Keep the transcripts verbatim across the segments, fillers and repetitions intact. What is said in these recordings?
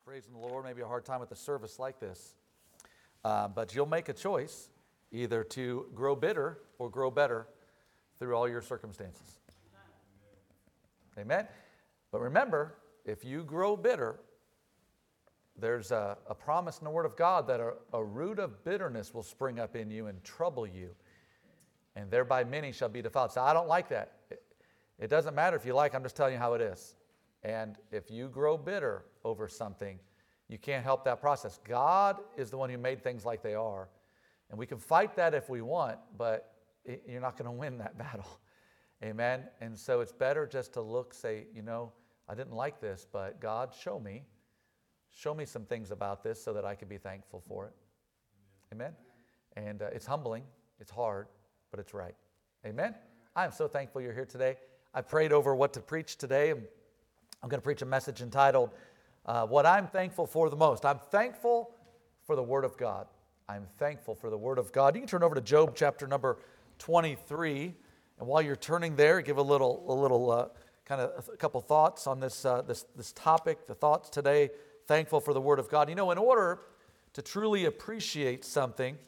praising the Lord, maybe a hard time with a service like this. Uh, but you'll make a choice either to grow bitter or grow better through all your circumstances. Amen? But remember, if you grow bitter, there's a, a promise in the Word of God that a, a root of bitterness will spring up in you and trouble you, and thereby many shall be defiled. So I don't like that. It, it doesn't matter if you like, I'm just telling you how it is. And if you grow bitter over something, you can't help that process. God is the one who made things like they are. And we can fight that if we want, but it, you're not going to win that battle. Amen? And so it's better just to look, say, you know, I didn't like this, but God, show me. Show me some things about this so that I can be thankful for it. Amen? And uh, it's humbling. It's hard, but it's right. Amen? I am so thankful you're here today. I prayed over what to preach today. I'm going to preach a message entitled, uh, What I'm Thankful For the Most. I'm thankful for the Word of God. I'm thankful for the Word of God. You can turn over to Job chapter number twenty-three. And while you're turning there, give a little, a little uh, kind of a couple thoughts on this, uh, this, this topic, the thoughts today, thankful for the Word of God. You know, in order to truly appreciate something,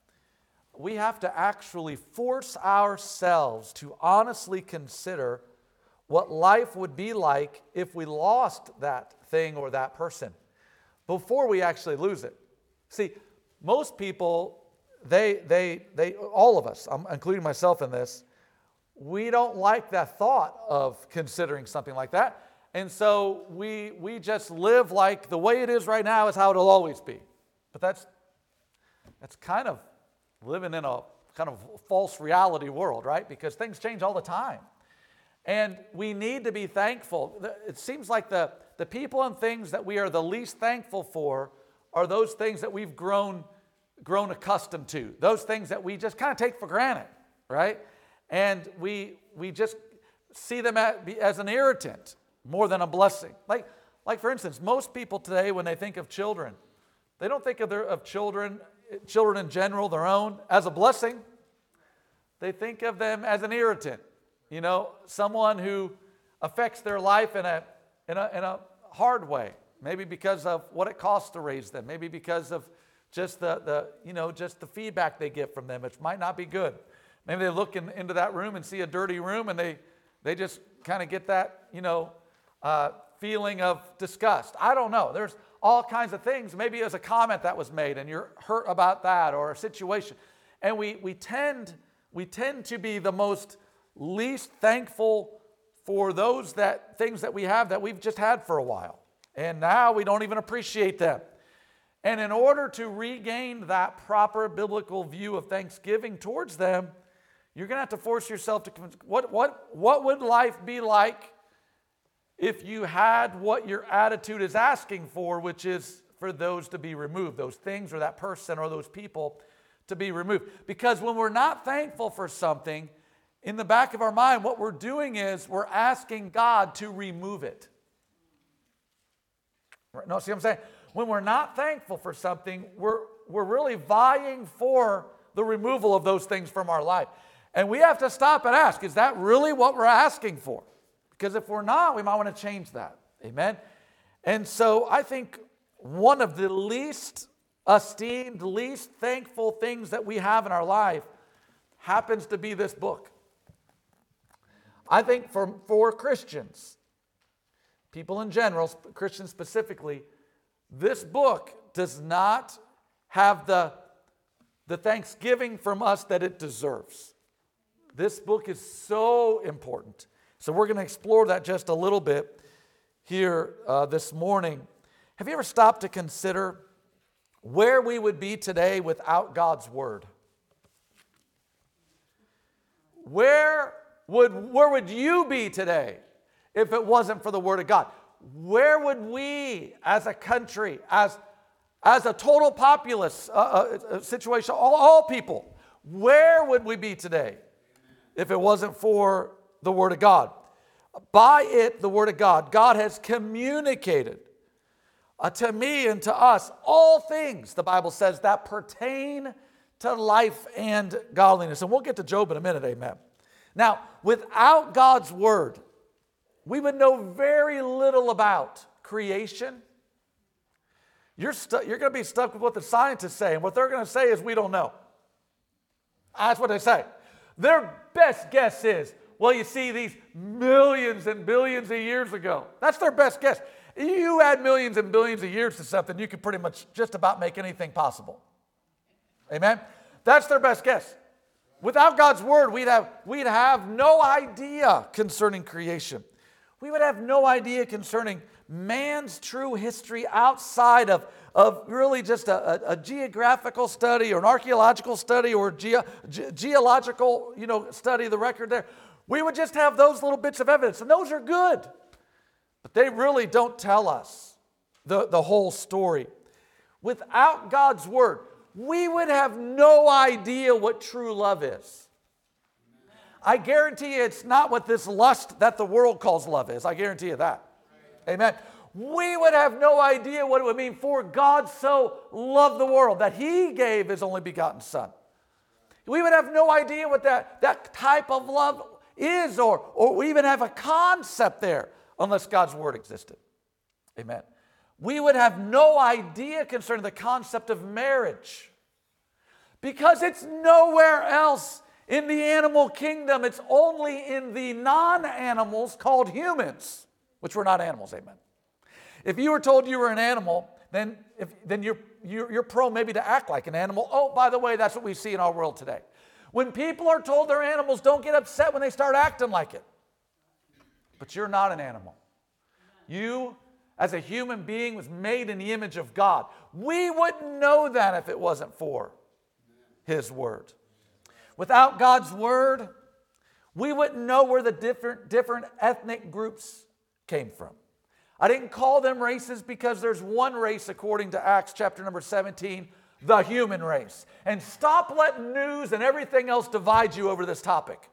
we have to actually force ourselves to honestly consider what life would be like if we lost that thing or that person before we actually lose it. See, most people, they, they, they, all of us, I'm including myself in this, we don't like that thought of considering something like that. And so we, we just live like the way it is right now is how it'll always be. But that's, that's kind of living in a kind of false reality world, right? Because things change all the time. And we need to be thankful. It seems like the, the people and things that we are the least thankful for are those things that we've grown, grown accustomed to. Those things that we just kind of take for granted, right? And we, we just see them as an irritant more than a blessing. Like, like for instance, most people today, when they think of children, they don't think of, their, of children, children in general, their own, as a blessing. They think of them as an irritant. You know, someone who affects their life in a, in a, in a hard way. Maybe because of what it costs to raise them. Maybe because of just the, the, you know, just the feedback they get from them, which might not be good. Maybe they look in, into that room and see a dirty room and they, they just kind of get that, you know, uh, feeling of disgust. I don't know. There's all kinds of things. Maybe it was a comment that was made and you're hurt about that, or a situation. And we, we, tend, we tend to be the most least thankful for those that things that we have that we've just had for a while. And now we don't even appreciate them. And in order to regain that proper biblical view of thanksgiving towards them, you're going to have to force yourself to, what, what, what would life be like if you had what your attitude is asking for, which is for those to be removed, those things or that person or those people to be removed? Because when we're not thankful for something, in the back of our mind, what we're doing is we're asking God to remove it. No, see what I'm saying? When we're not thankful for something, we're, we're really vying for the removal of those things from our life. And we have to stop and ask, is that really what we're asking for? Because if we're not, we might want to change that. Amen? And so I think one of the least esteemed, least thankful things that we have in our life happens to be this book. I think for, for Christians, people in general, Christians specifically, this book does not have the, the thanksgiving from us that it deserves. This book is so important. So we're going to explore that just a little bit here uh, this morning. Have you ever stopped to consider where we would be today without God's Word? Where would, where would you be today if it wasn't for the Word of God? Where would we as a country, as, as a total populace uh, uh, situation, all, all people, where would we be today if it wasn't for the Word of God? By it, the Word of God, God has communicated uh, to me and to us all things, the Bible says, that pertain to life and godliness. And we'll get to Job in a minute, amen. Now, without God's Word, we would know very little about creation, you're, stu- you're going to be stuck with what the scientists say. And what they're going to say is, we don't know. That's what they say. Their best guess is, well, you see, these millions and billions of years ago. That's their best guess. You add millions and billions of years to something, you can pretty much just about make anything possible. Amen? That's their best guess. Without God's word, we'd have, we'd have no idea concerning creation. We would have no idea concerning man's true history outside of, of really just a, a, a geographical study or an archaeological study or ge, ge, geological you know, study of the record there. We would just have those little bits of evidence, and those are good. But they really don't tell us the, the whole story. Without God's word, we would have no idea what true love is. I guarantee you it's not what this lust that the world calls love is. I guarantee you that. Amen. We would have no idea what it would mean for God so loved the world that he gave his only begotten son. We would have no idea what that, that type of love is, or, or we even have a concept there unless God's word existed. Amen. We would have no idea concerning the concept of marriage because it's nowhere else in the animal kingdom. It's only in the non-animals called humans, which we're not animals, amen. If you were told you were an animal, then, if, then you're, you're, you're prone maybe to act like an animal. Oh, by the way, that's what we see in our world today. When people are told they're animals, don't get upset when they start acting like it. But you're not an animal. You, as a human being, was made in the image of God. We wouldn't know that if it wasn't for his word. Without God's word, we wouldn't know where the different, different ethnic groups came from. I didn't call them races because there's one race according to Acts chapter number seventeen, the human race. And stop letting news and everything else divide you over this topic.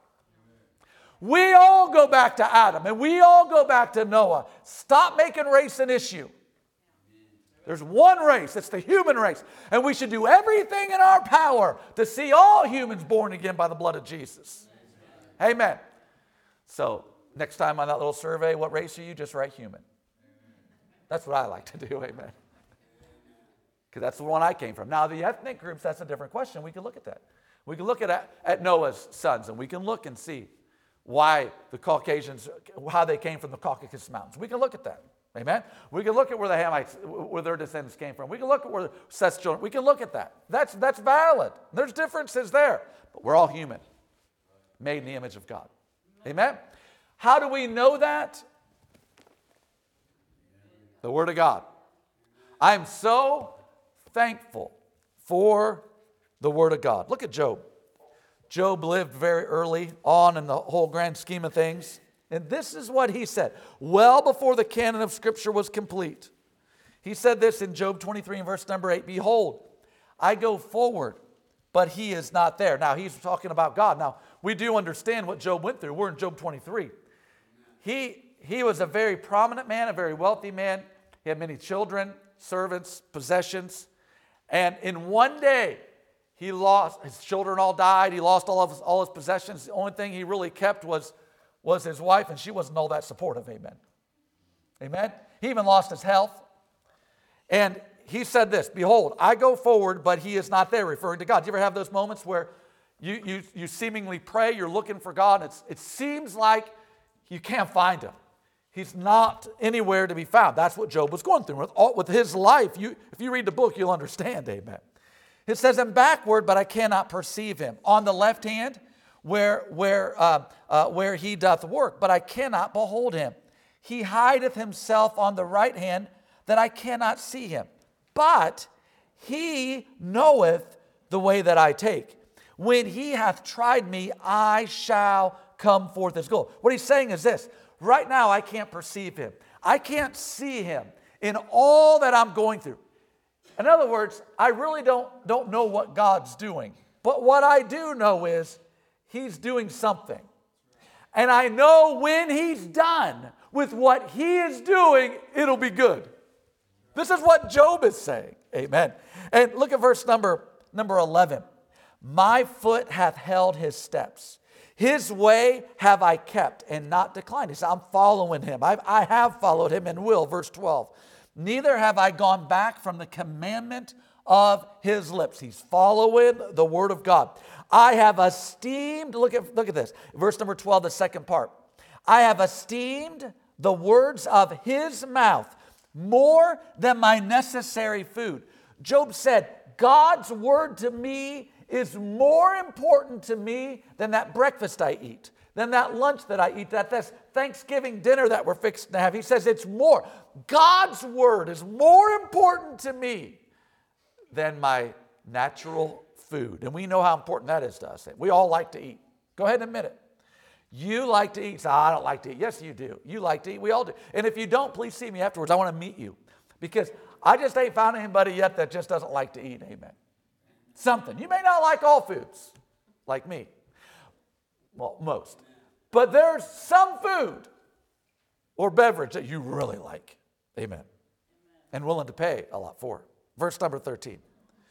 We all go back to Adam and we all go back to Noah. Stop making race an issue. There's one race, it's the human race. And we should do everything in our power to see all humans born again by the blood of Jesus. Amen. So next time on that little survey, what race are you? Just write human. That's what I like to do, amen. Because that's the one I came from. Now the ethnic groups, that's a different question. We can look at that. We can look at, at Noah's sons and we can look and see why the Caucasians, how they came from the Caucasus Mountains. We can look at that. Amen? We can look at where the Hamites, where their descendants came from. We can look at where Seth's children, we can look at that. That's, that's valid. There's differences there. But we're all human, made in the image of God. Amen? How do we know that? The Word of God. I'm so thankful for the Word of God. Look at Job. Job lived very early on in the whole grand scheme of things. And this is what he said, well before the canon of Scripture was complete. He said this in Job twenty-three and verse number eight, behold, I go forward, but he is not there. Now, he's talking about God. Now, we do understand what Job went through. We're in Job twenty-three. He, he was a very prominent man, a very wealthy man. He had many children, servants, possessions. And in one day, he lost, his children all died. He lost all of his, all his possessions. The only thing he really kept was was his wife, and she wasn't all that supportive, amen. Amen? He even lost his health. And he said this, behold, I go forward, but he is not there, referring to God. Do you ever have those moments where you, you, you seemingly pray, you're looking for God, and it's, it seems like you can't find him. He's not anywhere to be found. That's what Job was going through. With, all, with his life, you, if you read the book, you'll understand, amen. It says, I'm backward, but I cannot perceive him. On the left hand, Where, where, uh, uh, where he doth work, but I cannot behold him. He hideth himself on the right hand, that I cannot see him. But he knoweth the way that I take. When he hath tried me, I shall come forth as gold. What he's saying is this, right now I can't perceive him. I can't see him in all that I'm going through. In other words, I really don't, don't know what God's doing. But what I do know is, he's doing something. And I know when he's done with what he is doing, it'll be good. This is what Job is saying. Amen. And look at verse number, number eleven. My foot hath held his steps. His way have I kept and not declined. He said, I'm following him. I, I have followed him and will. Verse twelve. neither have I gone back from the commandment of his lips. He's following the word of God. I have esteemed, look at, look at this, verse number twelve, the second part. I have esteemed the words of his mouth more than my necessary food. Job said, God's word to me is more important to me than that breakfast I eat, than that lunch that I eat, that this Thanksgiving dinner that we're fixing to have. He says it's more. God's word is more important to me than my natural food. And we know how important that is to us. We all like to eat. Go ahead and admit it. You like to eat. So I don't like to eat. Yes, you do. You like to eat. We all do. And if you don't, please see me afterwards. I want to meet you. Because I just ain't found anybody yet that just doesn't like to eat. Amen. Something. You may not like all foods, like me. Well, most. But there's some food or beverage that you really like. Amen. And willing to pay a lot for. Verse number thirteen.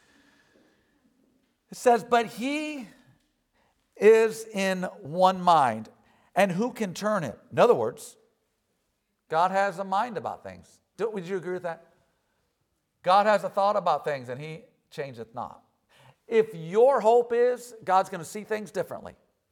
It says, but he is in one mind, and who can turn him? In other words, God has a mind about things. Do, would you agree with that? God has a thought about things, and he changeth not. If your hope is God's going to see things differently,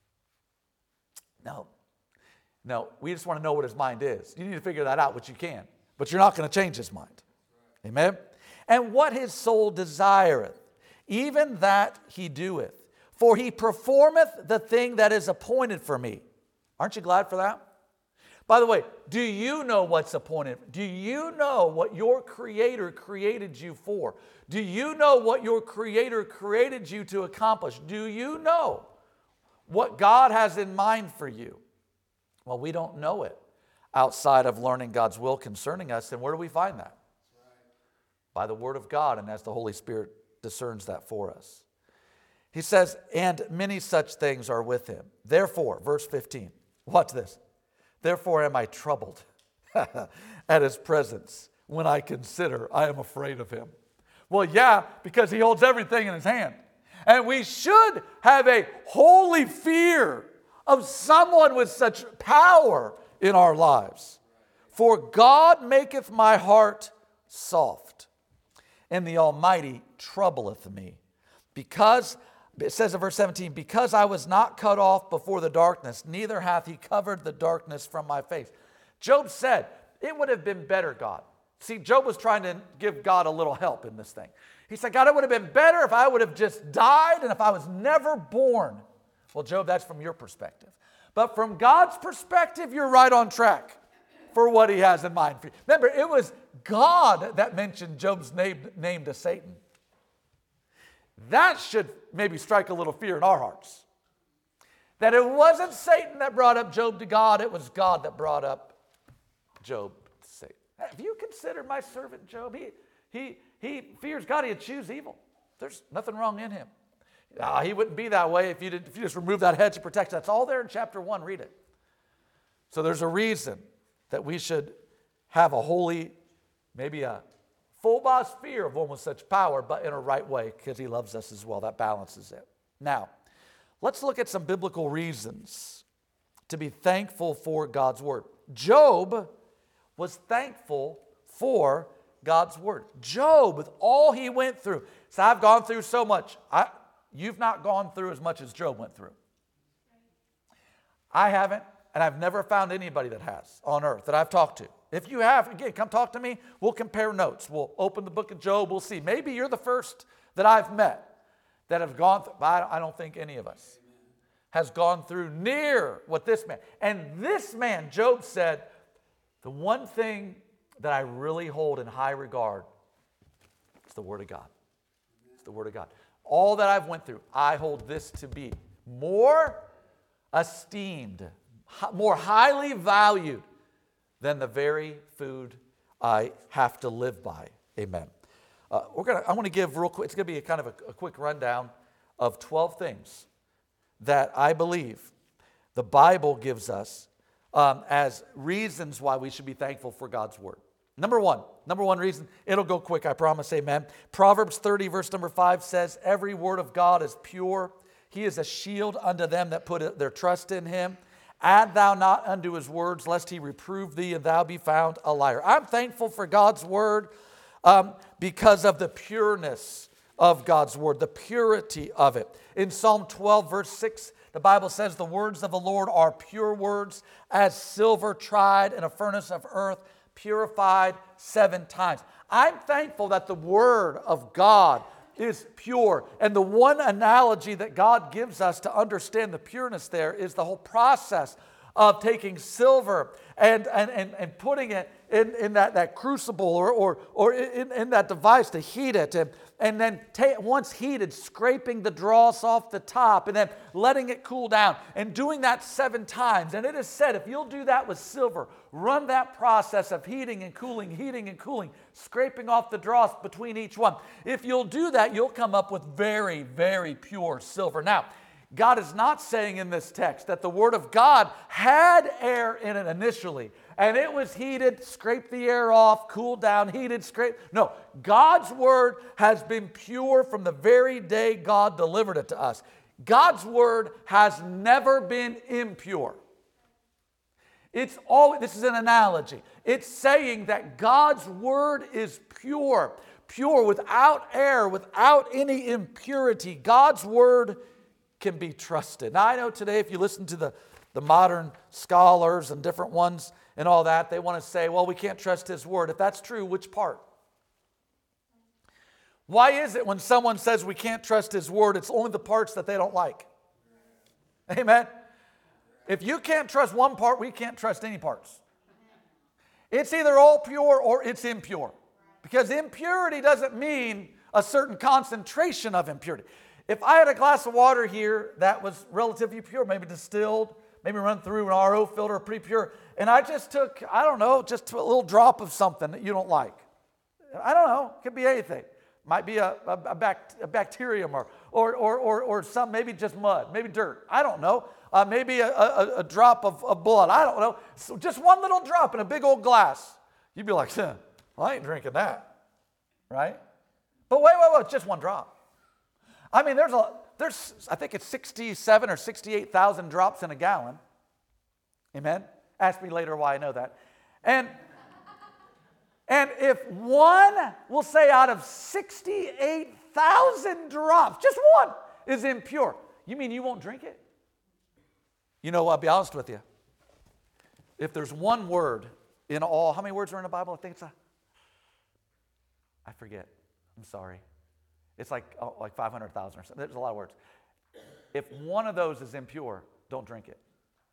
no. No, we just want to know what his mind is. You need to figure that out, which you can. But you're not going to change his mind. Amen? And what his soul desireth, even that he doeth. For he performeth the thing that is appointed for me. Aren't you glad for that? By the way, do you know what's appointed? Do you know what your Creator created you for? Do you know what your Creator created you to accomplish? Do you know what God has in mind for you? Well, we don't know it outside of learning God's will concerning us. And where do we find that? By the Word of God, and as the Holy Spirit discerns that for us. He says, and many such things are with him. Therefore, verse fifteen, watch this. Therefore am I troubled at his presence. When I consider, I am afraid of him. Well, yeah, because he holds everything in his hand. And we should have a holy fear of someone with such power in our lives. For God maketh my heart soft, and the Almighty troubleth me. Because, it says in verse seventeen, because I was not cut off before the darkness, neither hath he covered the darkness from my face. Job said, it would have been better, God. See, Job was trying to give God a little help in this thing. He said, God, it would have been better if I would have just died and if I was never born. Well, Job, that's from your perspective. But from God's perspective, you're right on track for what he has in mind for you. Remember, it was God that mentioned Job's name, name to Satan. That should maybe strike a little fear in our hearts. That it wasn't Satan that brought up Job to God, it was God that brought up Job to Satan. Have you considered my servant Job? He, he, he fears God, he'd choose evil. There's nothing wrong in him. Uh, he wouldn't be that way if you, did, if you just remove that hedge of protection. That's all there in chapter one. Read it. So there's a reason that we should have a holy, maybe a full boss fear of one with such power, but in a right way, because he loves us as well. That balances it. Now, let's look at some biblical reasons to be thankful for God's word. Job was thankful for God's word. Job, with all he went through, said, I've gone through so much. I, you've not gone through as much as Job went through. I haven't, and I've never found anybody that has on earth that I've talked to. If you have, again, come talk to me. We'll compare notes. We'll open the book of Job. We'll see. Maybe you're the first that I've met that have gone through. I don't think any of us has gone through near what this man. And this man, Job said, the one thing that I really hold in high regard is the Word of God. It's the Word of God. All that I've went through, I hold this to be more esteemed, more highly valued than the very food I have to live by. Amen. Uh, we're gonna. I want to give real quick. It's going to be a kind of a, a quick rundown of twelve things that I believe the Bible gives us um, as reasons why we should be thankful for God's word. Number one, number one reason. It'll go quick, I promise. Amen. Proverbs thirty, verse number five says, "Every word of God is pure. He is a shield unto them that put their trust in him. Add thou not unto his words, lest he reprove thee, and thou be found a liar. I'm thankful for God's word um, because of the pureness of God's word, the purity of it. In Psalm twelve, verse six, the Bible says, the words of the Lord are pure words, as silver tried in a furnace of earth, purified seven times. I'm thankful that the word of God is pure. And the one analogy that God gives us to understand the pureness there is the whole process of taking silver and, and, and, and putting it in, in that, that crucible or, or, or in, in that device to heat it. And, and then ta- once heated, scraping the dross off the top and then letting it cool down and doing that seven times. And it is said, if you'll do that with silver, run that process of heating and cooling, heating and cooling, scraping off the dross between each one. If you'll do that, you'll come up with very, very pure silver. Now, God is not saying in this text that the Word of God had air in it initially, and it was heated, scraped the air off, cooled down, heated, scraped. No, God's Word has been pure from the very day God delivered it to us. God's Word has never been impure. It's all, this is an analogy. It's saying that God's Word is pure, pure without error, without any impurity. God's Word can be trusted. Now, I know today if you listen to the, the modern scholars and different ones and all that, they want to say, well, we can't trust His Word. If that's true, which part? Why is it when someone says we can't trust His Word, it's only the parts that they don't like? Amen? If you can't trust one part, we can't trust any parts. It's either all pure or it's impure. Because impurity doesn't mean a certain concentration of impurity. If I had a glass of water here that was relatively pure, maybe distilled, maybe run through an R O filter, pretty pure, and I just took, I don't know, just a little drop of something that you don't like. I don't know, it could be anything. Might be a, a, a, bact, a bacterium or, or, or, or, or some, maybe just mud, maybe dirt. I don't know. Uh, maybe a, a, a drop of, of blood. I don't know. So just one little drop in a big old glass. You'd be like, huh, well, I ain't drinking that. Right? But wait, wait, wait, it's just one drop. I mean, there's a, there's, I think it's sixty-seven or sixty-eight thousand drops in a gallon. Amen? Ask me later why I know that. And, and if one, we'll say out of sixty-eight thousand drops, just one is impure, you mean you won't drink it? You know, I'll be honest with you. If there's one word in all, how many words are in the Bible? I think it's a, I forget. I'm sorry. It's like oh, like five hundred thousand or something. There's a lot of words. If one of those is impure, don't drink it.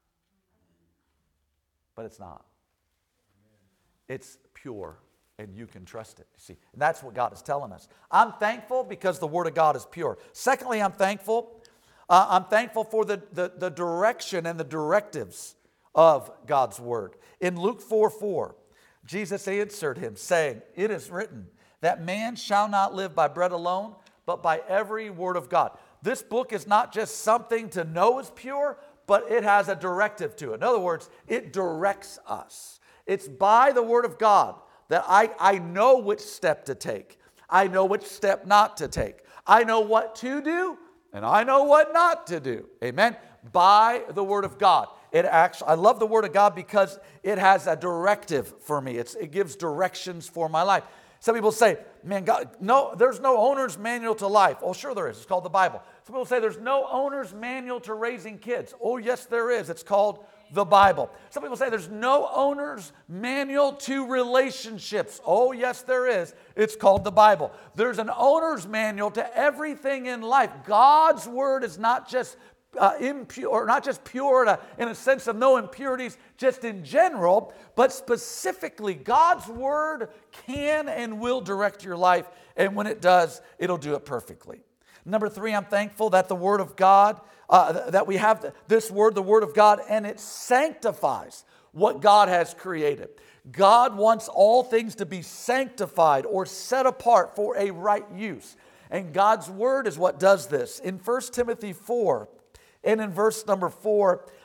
But it's not. It's pure, and you can trust it. You see, and that's what God is telling us. I'm thankful because the Word of God is pure. Secondly, I'm thankful. Uh, I'm thankful for the, the, the direction and the directives of God's Word. In Luke four four, Jesus answered him, saying, "It is written, that man shall not live by bread alone, but by every word of God." This book is not just something to know is pure, but it has a directive to it. In other words, it directs us. It's by the Word of God that I, I know which step to take. I know which step not to take. I know what to do, and I know what not to do. Amen? By the Word of God. It actually, I love the Word of God because it has a directive for me. It's, it gives directions for my life. Some people say, man, God, no, there's no owner's manual to life. Oh, sure there is. It's called the Bible. Some people say there's no owner's manual to raising kids. Oh, yes, there is. It's called the Bible. Some people say there's no owner's manual to relationships. Oh, yes, there is. It's called the Bible. There's an owner's manual to everything in life. God's Word is not just Uh, impure, or not just pure in a, in a sense of no impurities just in general, but specifically God's Word can and will direct your life, and when it does, it'll do it perfectly. Number three, I'm thankful that the Word of God, uh, that we have this Word, the Word of God, and it sanctifies what God has created. God wants all things to be sanctified or set apart for a right use, and God's Word is what does this. In First Timothy four, and in verse number four,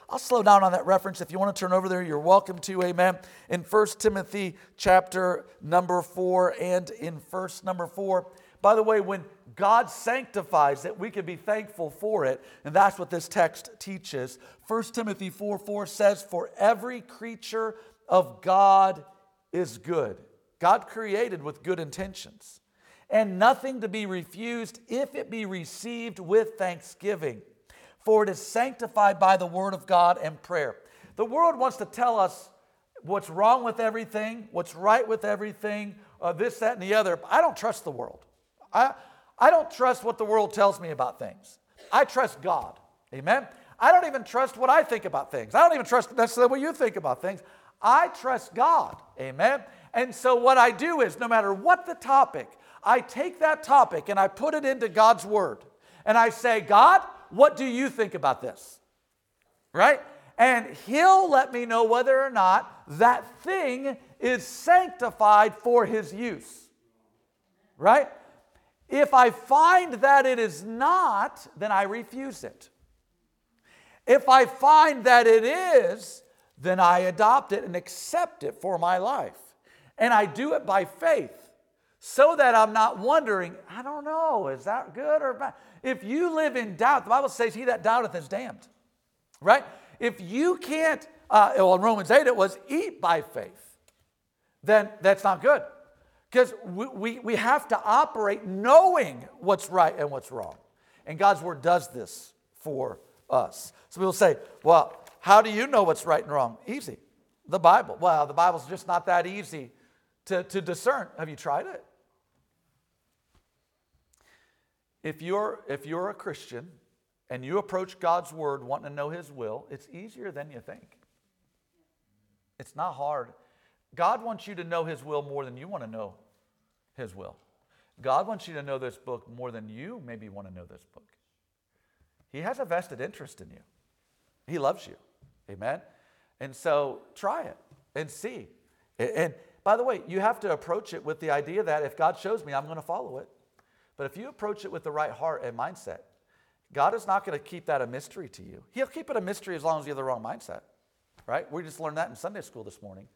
I'll slow down on that reference. If you want to turn over there, you're welcome to, amen. In First Timothy chapter number four and in verse number four. By the way, when God sanctifies it, we can be thankful for it. And that's what this text teaches. First Timothy four four says, for every creature of God is good. God created with good intentions, and nothing to be refused if it be received with thanksgiving. For it is sanctified by the word of God and prayer. The world wants to tell us what's wrong with everything, what's right with everything, uh, this, that, and the other. I don't trust the world. I, I don't trust what the world tells me about things. I trust God. Amen? I don't even trust what I think about things. I don't even trust necessarily what you think about things. I trust God. Amen? And so what I do is, no matter what the topic, I take that topic and I put it into God's word. And I say, God, what do you think about this? Right? And he'll let me know whether or not that thing is sanctified for his use. Right? If I find that it is not, then I refuse it. If I find that it is, then I adopt it and accept it for my life. And I do it by faith, so that I'm not wondering, I don't know, is that good or bad? If you live in doubt, the Bible says, he that doubteth is damned. Right? If you can't, uh, well, in Romans eight it was, eat by faith, then that's not good. Because we, we, we have to operate knowing what's right and what's wrong. And God's word does this for us. So people say, well, how do you know what's right and wrong? Easy. The Bible. Well, the Bible's just not that easy to, to discern. Have you tried it? If you're, if you're a Christian and you approach God's word wanting to know his will, it's easier than you think. It's not hard. God wants you to know his will more than you want to know his will. God wants you to know this book more than you maybe want to know this book. He has a vested interest in you. He loves you. Amen? And so try it and see. And by the way, you have to approach it with the idea that if God shows me, I'm going to follow it. But if you approach it with the right heart and mindset, God is not going to keep that a mystery to you. He'll keep it a mystery as long as you have the wrong mindset. Right? We just learned that in Sunday school this morning.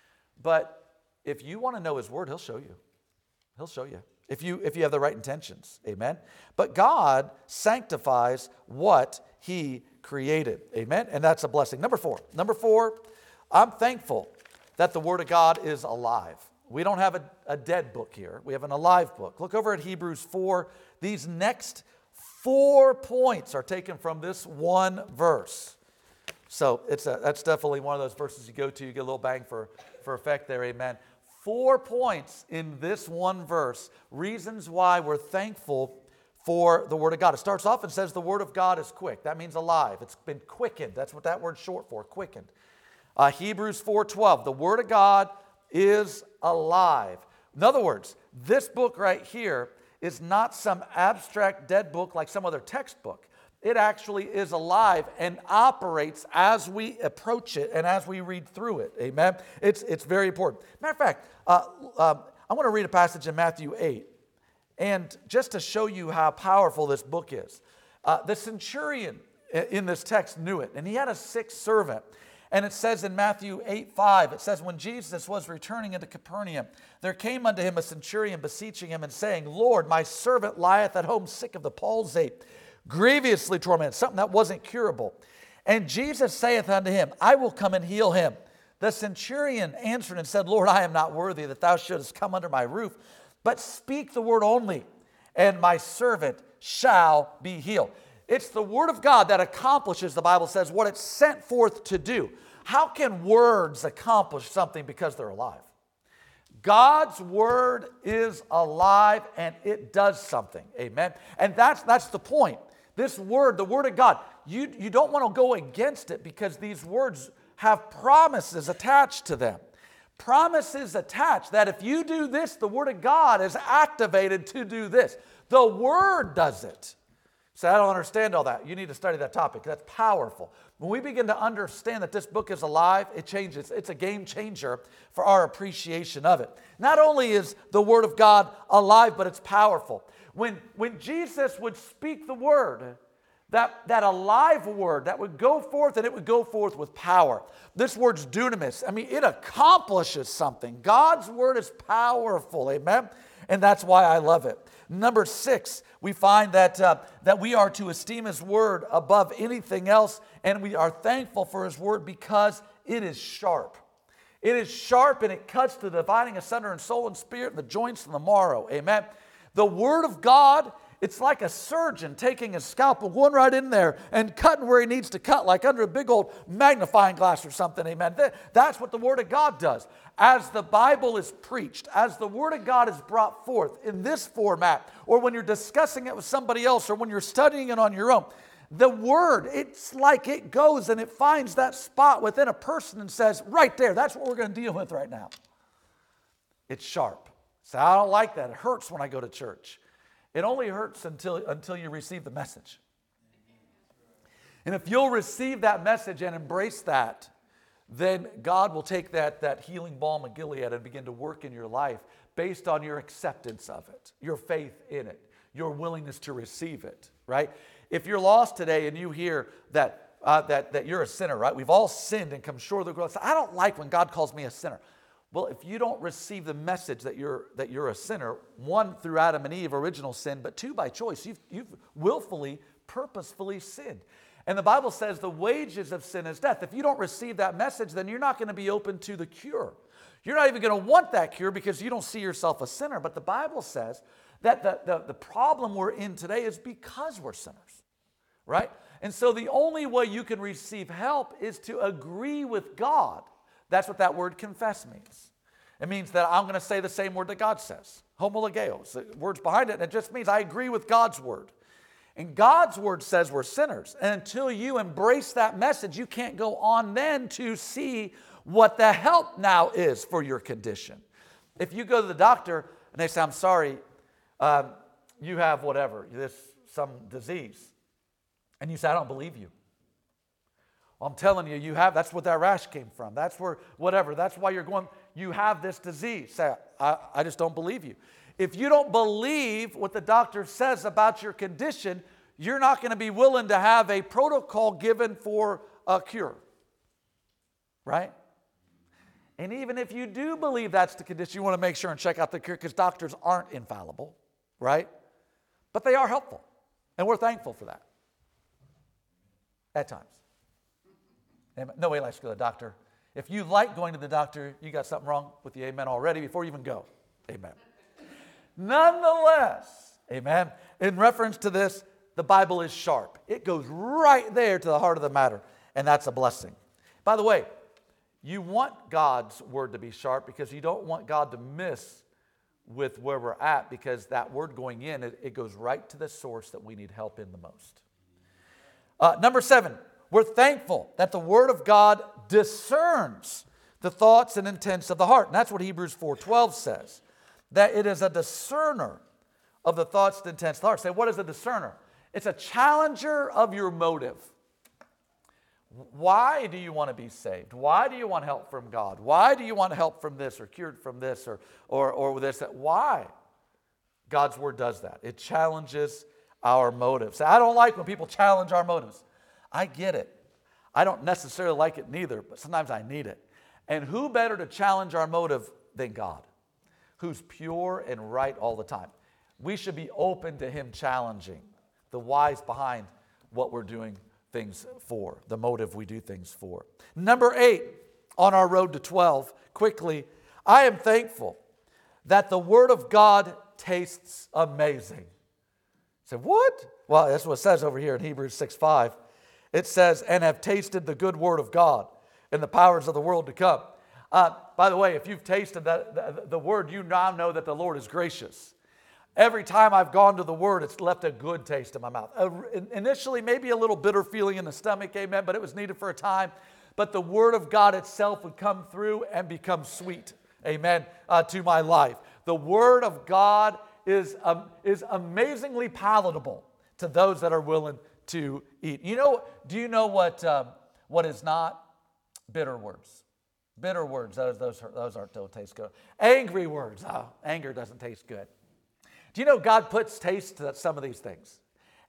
But if you want to know his word, he'll show you. He'll show you. If you, if you have the right intentions. Amen? But God sanctifies what he created. Amen? And that's a blessing. Number four. Number four, I'm thankful that the word of God is alive. We don't have a, a dead book here. We have an alive book. Look over at Hebrews four. These next four points are taken from this one verse. So it's a, that's definitely one of those verses you go to, you get a little bang for, for effect there, amen. Four points in this one verse, reasons why we're thankful for the Word of God. It starts off and says the Word of God is quick. That means alive. It's been quickened. That's what that word's short for, quickened. Uh, Hebrews four twelve, the Word of God is alive. In other words, this book right here is not some abstract dead book like some other textbook. It actually is alive and operates as we approach it and as we read through it. Amen? It's, it's very important. Matter of fact, uh, um, I want to read a passage in Matthew eight. And just to show you how powerful this book is. Uh, the centurion in this text knew it. And he had a sick servant. And it says in Matthew eight five, it says, when Jesus was returning into Capernaum, there came unto him a centurion beseeching him and saying, Lord, my servant lieth at home sick of the palsy, grievously tormented, something that wasn't curable. And Jesus saith unto him, I will come and heal him. The centurion answered and said, Lord, I am not worthy that thou shouldest come under my roof, but speak the word only, and my servant shall be healed. It's the word of God that accomplishes, the Bible says, what it's sent forth to do. How can words accomplish something because they're alive? God's word is alive and it does something. Amen. And that's, that's the point. This word, the word of God, you, you don't want to go against it because these words have promises attached to them. Promises attached that if you do this, the word of God is activated to do this. The word does it. So I don't understand all that. You need to study that topic. That's powerful. When we begin to understand that this book is alive, it changes. It's a game changer for our appreciation of it. Not only is the Word of God alive, but it's powerful. When, when Jesus would speak the Word, That, that alive word that would go forth, and it would go forth with power. This word's dunamis. I mean, it accomplishes something. God's word is powerful, amen? And that's why I love it. Number six, we find that, uh, that we are to esteem His word above anything else, and we are thankful for His word because it is sharp. It is sharp, and it cuts to dividing asunder in soul and spirit and the joints and the marrow, amen? The word of God, it's like a surgeon taking a scalpel, going right in there and cutting where he needs to cut, like under a big old magnifying glass or something, amen. That's what the Word of God does. As the Bible is preached, as the Word of God is brought forth in this format, or when you're discussing it with somebody else, or when you're studying it on your own, the Word, it's like it goes and it finds that spot within a person and says, right there, that's what we're going to deal with right now. It's sharp. So I don't like that. It hurts when I go to church. It only hurts until, until you receive the message. And if you'll receive that message and embrace that, then God will take that, that healing balm of Gilead and begin to work in your life based on your acceptance of it, your faith in it, your willingness to receive it, right? If you're lost today and you hear that, uh, that, that you're a sinner, right? We've all sinned and come short of the glory. I don't like when God calls me a sinner. Well, if you don't receive the message that you're, that you're a sinner, one, through Adam and Eve, original sin, but two, by choice, you've, you've willfully, purposefully sinned. And the Bible says the wages of sin is death. If you don't receive that message, then you're not going to be open to the cure. You're not even going to want that cure because you don't see yourself a sinner. But the Bible says that the, the, the problem we're in today is because we're sinners, right? And so the only way you can receive help is to agree with God. That's what that word confess means. It means that I'm going to say the same word that God says. Homologeo. The word's behind it, and it just means I agree with God's word. And God's word says we're sinners. And until you embrace that message, you can't go on then to see what the help now is for your condition. If you go to the doctor and they say, I'm sorry, um, you have whatever, this some disease. And you say, I don't believe you. Well, I'm telling you, you have, that's where that rash came from. That's where, whatever, that's why you're going, you have this disease. Say, I, I just don't believe you. If you don't believe what the doctor says about your condition, you're not going to be willing to have a protocol given for a cure. Right? And even if you do believe that's the condition, you want to make sure and check out the cure because doctors aren't infallible. Right? But they are helpful. And we're thankful for that. At times. Nobody likes to go to the doctor. If you like going to the doctor, you got something wrong with the amen already before you even go. Amen. Nonetheless, amen, in reference to this, the Bible is sharp. It goes right there to the heart of the matter, and that's a blessing. By the way, you want God's word to be sharp because you don't want God to miss with where we're at because that word going in, it, it goes right to the source that we need help in the most. Uh, number seven. We're thankful that the Word of God discerns the thoughts and intents of the heart. And that's what Hebrews four twelve says, that it is a discerner of the thoughts and intents of the heart. Say, what is a discerner? It's a challenger of your motive. Why do you want to be saved? Why do you want help from God? Why do you want help from this or cured from this or, or, or this? That? Why? God's Word does that. It challenges our motives. I don't like when people challenge our motives. I get it. I don't necessarily like it neither, but sometimes I need it. And who better to challenge our motive than God, who's pure and right all the time? We should be open to Him challenging the whys behind what we're doing things for, the motive we do things for. Number eight, on our road to twelve, quickly, I am thankful that the Word of God tastes amazing. Say, what? Well, that's what it says over here in Hebrews six five. It says, and have tasted the good word of God and the powers of the world to come. Uh, by the way, if you've tasted the, the, the word, you now know that the Lord is gracious. Every time I've gone to the word, it's left a good taste in my mouth. Uh, initially, maybe a little bitter feeling in the stomach, amen, but it was needed for a time. But the word of God itself would come through and become sweet, amen, uh, to my life. The word of God is, um, is amazingly palatable to those that are willing to eat. You know, do you know what um, what is not? Bitter words. Bitter words, those, those, those aren't, don't taste good. Angry words, oh, anger doesn't taste good. Do you know God puts taste to some of these things?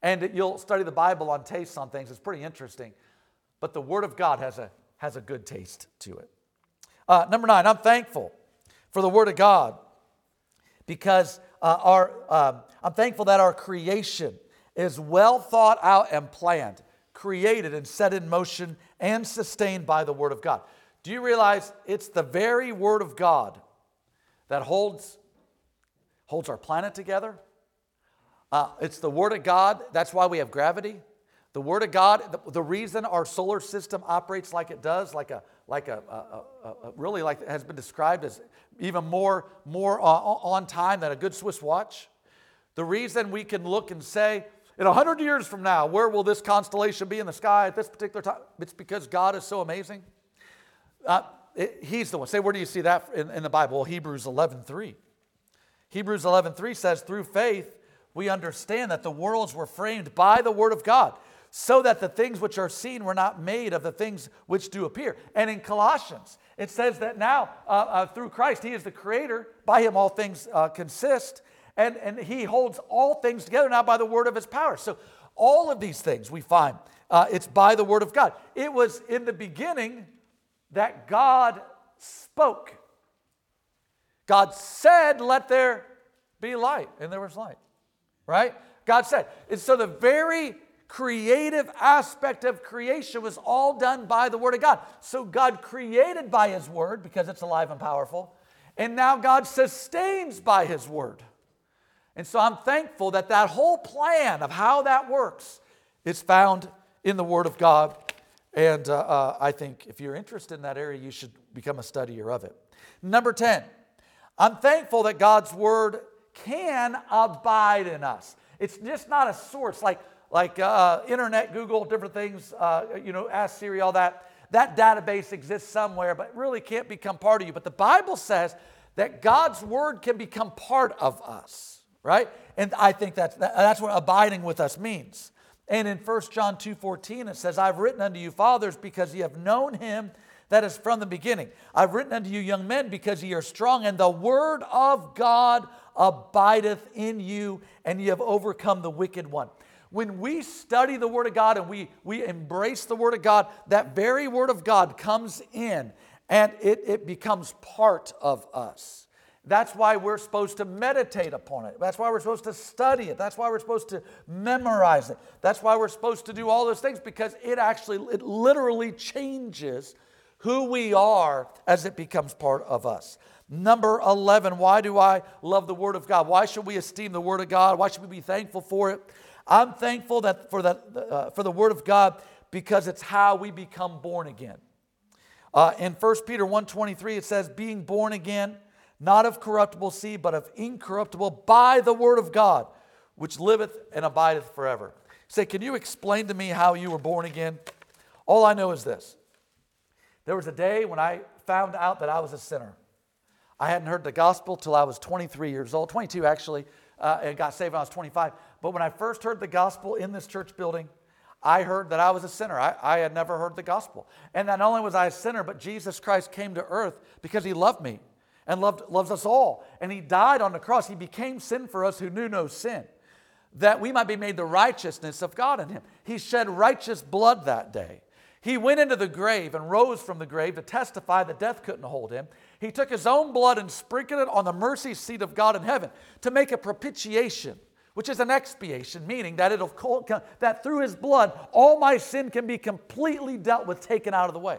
And you'll study the Bible on tastes on things. It's pretty interesting. But the Word of God has a, has a good taste to it. Uh, number nine, I'm thankful for the Word of God because uh, our uh, I'm thankful that our creation is well thought out and planned, created and set in motion and sustained by the Word of God. Do you realize it's the very Word of God that holds, holds our planet together? Uh, it's the Word of God. That's why we have gravity. The Word of God, the, the reason our solar system operates like it does, like a, like a, a, a, a really like it has been described as even more, more uh, on time than a good Swiss watch. The reason we can look and say, in a hundred years from now, where will this constellation be in the sky at this particular time? It's because God is so amazing. Uh, it, he's the one. Say, where do you see that in, in the Bible? Well, Hebrews eleven three. Hebrews eleven three says, through faith, we understand that the worlds were framed by the Word of God, so that the things which are seen were not made of the things which do appear. And in Colossians, it says that now, uh, uh, through Christ, He is the Creator. By Him all things uh, consist. And, and He holds all things together now by the word of His power. So all of these things we find, uh, it's by the Word of God. It was in the beginning that God spoke. God said, let there be light. And there was light. Right? God said. And so the very creative aspect of creation was all done by the Word of God. So God created by His Word because it's alive and powerful. And now God sustains by His Word. And so I'm thankful that that whole plan of how that works is found in the Word of God. And uh, uh, I think if you're interested in that area, you should become a studier of it. Number ten, I'm thankful that God's Word can abide in us. It's just not a source like, like uh, internet, Google, different things, uh, you know, Ask Siri, all that. That database exists somewhere, but really can't become part of you. But the Bible says that God's Word can become part of us, right? And I think that's, that's what abiding with us means. And in First John two fourteen, it says, I've written unto you, fathers, because ye have known Him that is from the beginning. I've written unto you, young men, because ye are strong, and the Word of God abideth in you, and ye have overcome the wicked one. When we study the Word of God and we, we embrace the Word of God, that very Word of God comes in and it, it becomes part of us. That's why we're supposed to meditate upon it. That's why we're supposed to study it. That's why we're supposed to memorize it. That's why we're supposed to do all those things, because it actually, it literally changes who we are as it becomes part of us. Number eleven, why do I love the Word of God? Why should we esteem the Word of God? Why should we be thankful for it? I'm thankful that for, that, uh, for the Word of God because it's how we become born again. Uh, in First Peter one twenty-three, it says, being born again, not of corruptible seed, but of incorruptible, by the Word of God, which liveth and abideth forever. Say, can you explain to me how you were born again? All I know is this. There was a day when I found out that I was a sinner. I hadn't heard the gospel till I was twenty-three years old, twenty-two actually, uh, and got saved when I was twenty-five. But when I first heard the gospel in this church building, I heard that I was a sinner. I, I had never heard the gospel. And not only was I a sinner, but Jesus Christ came to earth because He loved me and loved, loves us all. And He died on the cross. He became sin for us who knew no sin, that we might be made the righteousness of God in Him. He shed righteous blood that day. He went into the grave and rose from the grave to testify that death couldn't hold Him. He took His own blood and sprinkled it on the mercy seat of God in heaven to make a propitiation, which is an expiation, meaning that it'll that through His blood, all my sin can be completely dealt with, taken out of the way.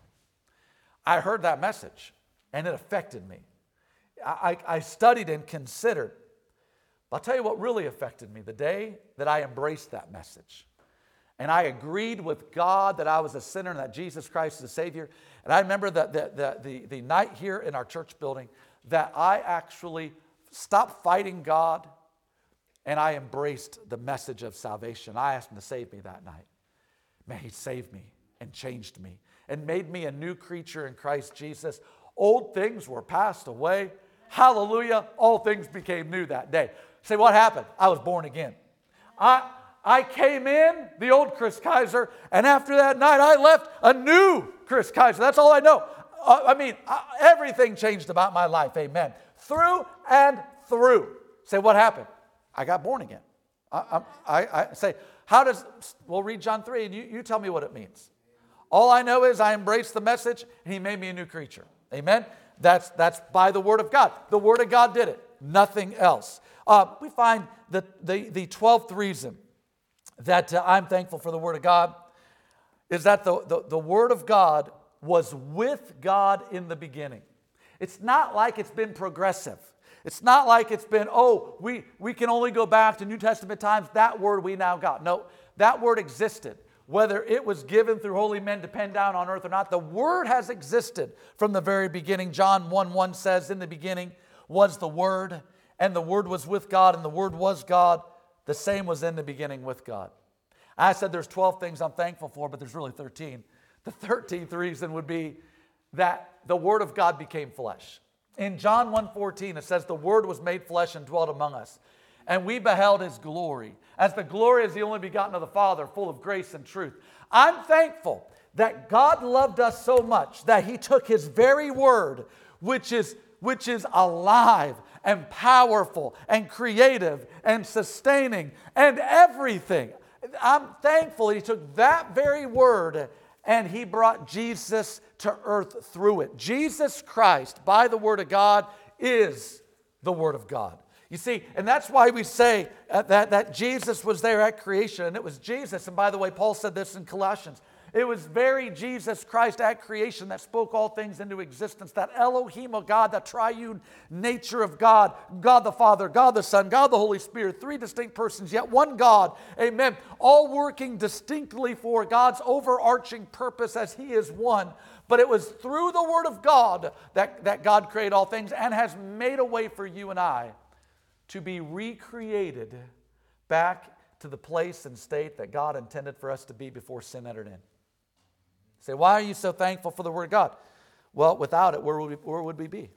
I heard that message, and it affected me. I, I studied and considered. But I'll tell you what really affected me, the day that I embraced that message. And I agreed with God that I was a sinner and that Jesus Christ is the Savior. And I remember that the, the, the, the night here in our church building that I actually stopped fighting God and I embraced the message of salvation. I asked Him to save me that night. Man, He saved me and changed me and made me a new creature in Christ Jesus. Old things were passed away. Hallelujah. All things became new that day. Say, what happened? I was born again. I... I came in, the old Chris Kaiser, and after that night I left a new Chris Kaiser. That's all I know. Uh, I mean, uh, everything changed about my life, amen. Through and through. Say, what happened? I got born again. I, I, I say, how does, we'll read John three and you, you tell me what it means. All I know is I embraced the message and he made me a new creature. Amen? That's, that's by the Word of God. The Word of God did it. Nothing else. Uh, we find that the, the twelfth reason that uh, I'm thankful for the Word of God is that the, the, the Word of God was with God in the beginning. It's not like it's been progressive. It's not like it's been, oh, we, we can only go back to New Testament times. That Word we now got. No, that Word existed. Whether it was given through holy men to pen down on earth or not, the Word has existed from the very beginning. John one one says, in the beginning was the Word, and the Word was with God, and the Word was God. The same was in the beginning with God. I said there's twelve things I'm thankful for, but there's really thirteen. The thirteenth reason would be that the Word of God became flesh. In John one fourteen, it says, the Word was made flesh and dwelt among us. And we beheld His glory, as the glory is the only begotten of the Father, full of grace and truth. I'm thankful that God loved us so much that He took His very Word, which is, which is alive and powerful and creative and sustaining and everything. I'm thankful He took that very Word and He brought Jesus to earth through it. Jesus Christ, by the Word of God, is the Word of God. You see, and that's why we say that, that Jesus was there at creation, and it was Jesus. And by the way, Paul said this in Colossians. It was very Jesus Christ at creation that spoke all things into existence. That Elohim of God, that triune nature of God, God the Father, God the Son, God the Holy Spirit, three distinct persons, yet one God, amen, all working distinctly for God's overarching purpose as He is one. But it was through the Word of God that, that God created all things and has made a way for you and I to be recreated back to the place and state that God intended for us to be before sin entered in. Say, why are you so thankful for the Word of God? Well, without it, where would we, where would we be?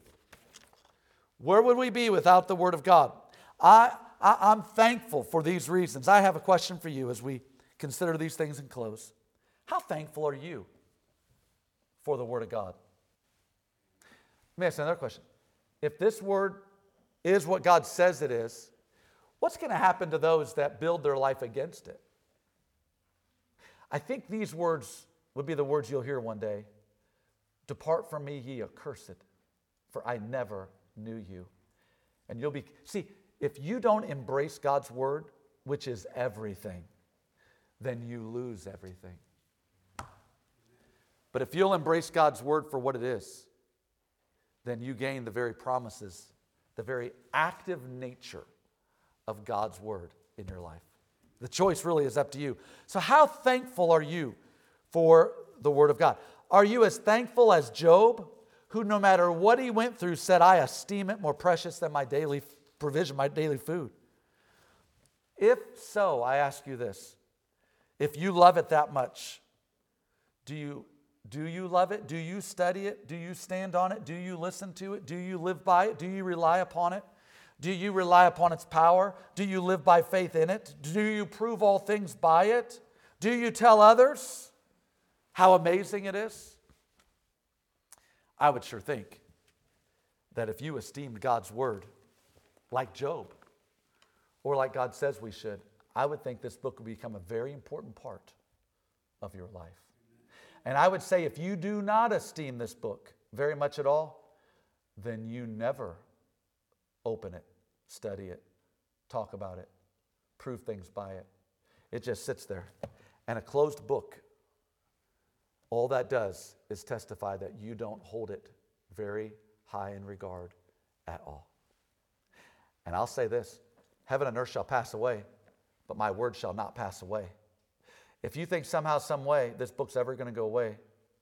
Where would we be without the Word of God? I, I, I'm thankful for these reasons. I have a question for you as we consider these things and close. How thankful are you for the Word of God? Let me ask you another question. If this Word is what God says it is, what's going to happen to those that build their life against it? I think these words would be the words you'll hear one day. Depart from me, ye accursed, for I never knew you. And you'll be, see, if you don't embrace God's Word, which is everything, then you lose everything. But if you'll embrace God's Word for what it is, then you gain the very promises, the very active nature of God's Word in your life. The choice really is up to you. So how thankful are you for the Word of God? Are you as thankful as Job, who no matter what he went through said, I esteem it more precious than my daily provision, my daily food? If so, I ask you this. If you love it that much, do you Do you love it? Do you study it? Do you stand on it? Do you listen to it? Do you live by it? Do you rely upon it? Do you rely upon its power? Do you live by faith in it? Do you prove all things by it? Do you tell others how amazing it is? I would sure think that if you esteemed God's Word like Job, or like God says we should, I would think this book would become a very important part of your life. And I would say if you do not esteem this book very much at all, then you never open it, study it, talk about it, prove things by it. It just sits there. And a closed book, all that does is testify that you don't hold it very high in regard at all. And I'll say this, heaven and earth shall pass away, but my word shall not pass away. If you think somehow, some way, this book's ever going to go away,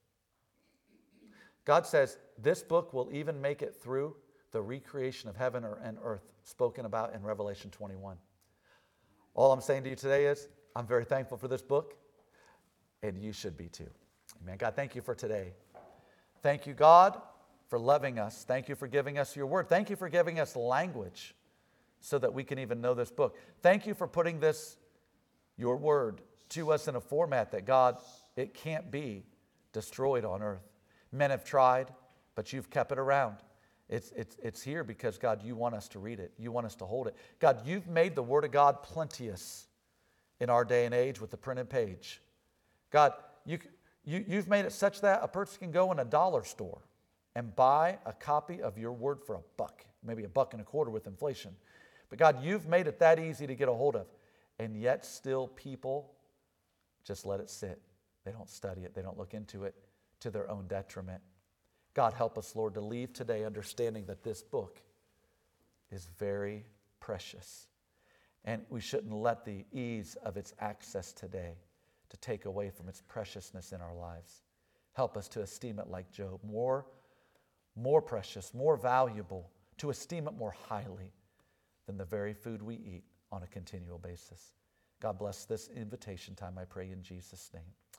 God says this book will even make it through the recreation of heaven and earth spoken about in Revelation twenty-one. All I'm saying to you today is, I'm very thankful for this book, and you should be too. Amen. God, thank you for today. Thank you, God, for loving us. Thank you for giving us your word. Thank you for giving us language so that we can even know this book. Thank you for putting this, your word, to us in a format that, God, it can't be destroyed on earth. Men have tried, but you've kept it around. It's, it's, it's here because, God, you want us to read it. You want us to hold it. God, you've made the Word of God plenteous in our day and age with the printed page. God, you, you, you've made it such that a person can go in a dollar store and buy a copy of your Word for a buck, maybe a buck and a quarter with inflation. But God, you've made it that easy to get a hold of. And yet still people just let it sit. They don't study it. They don't look into it to their own detriment. God, help us, Lord, to leave today understanding that this book is very precious. And we shouldn't let the ease of its access today to take away from its preciousness in our lives. Help us to esteem it like Job, more, more precious, more valuable, to esteem it more highly than the very food we eat on a continual basis. God bless this invitation time, I pray in Jesus' name.